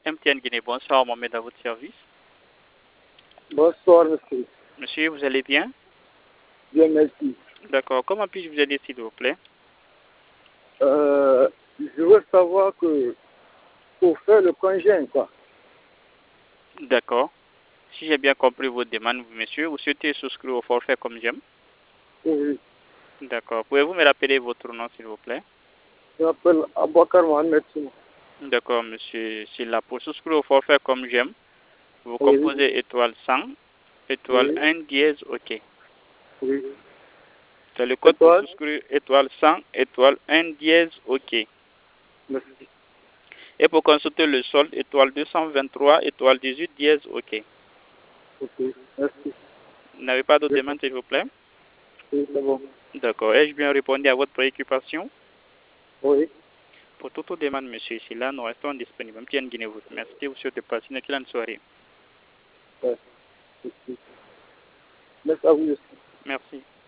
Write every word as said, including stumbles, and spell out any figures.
M T N Guinée. Bonsoir, Mohamed, à votre service. Bonsoir, monsieur. Monsieur, vous allez bien? Bien, merci. D'accord. Comment puis-je vous aider, s'il vous plaît? Euh, je veux savoir que pour faire le congé, quoi. D'accord. Si j'ai bien compris votre demande, monsieur, vous souhaitez souscrire au forfait comme j'aime? Oui. D'accord. Pouvez-vous me rappeler votre nom, s'il vous plaît? Je m'appelle Abouakar Mohamed Souma. D'accord, monsieur Silla. Pour souscrire au forfait comme j'aime, vous Oui. composez étoile cent, étoile Oui. un dièse, OK. Oui. C'est le code pour Étoile. souscrire étoile cent, étoile un dièse, OK. Merci. Et pour consulter le solde, étoile deux cent vingt-trois, étoile dix-huit dièse, OK. Ok. Merci. Vous n'avez pas d'autres demandes, s'il vous plaît? Oui, c'est bon. D'accord. Ai-je bien répondu à votre préoccupation? Oui. Pour toute autre demande, monsieur Silla, nous restons disponibles. M T N Guinée vous remercie. Vous souhaite de passer une excellente soirée. Ouais. Merci. Merci à vous aussi. Merci.